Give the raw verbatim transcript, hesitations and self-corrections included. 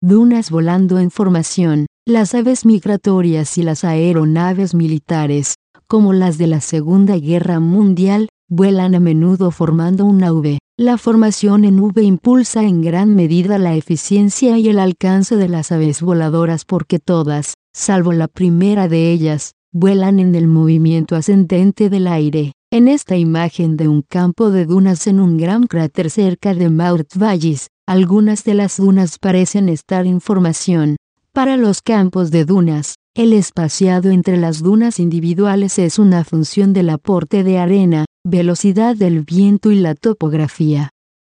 Dunas volando en formación. Las aves migratorias y las aeronaves militares, como las de la Segunda Guerra Mundial, vuelan a menudo formando una V. La formación en V impulsa en gran medida la eficiencia y el alcance de las aves voladoras porque todas, salvo la primera de ellas, vuelan en el movimiento ascendente del aire. En esta imagen de un campo de dunas en un gran cráter cerca de Mount Vallis, algunas de las dunas parecen estar en formación. Para los campos de dunas, el espaciado entre las dunas individuales es una función del aporte de arena, velocidad del viento y la topografía.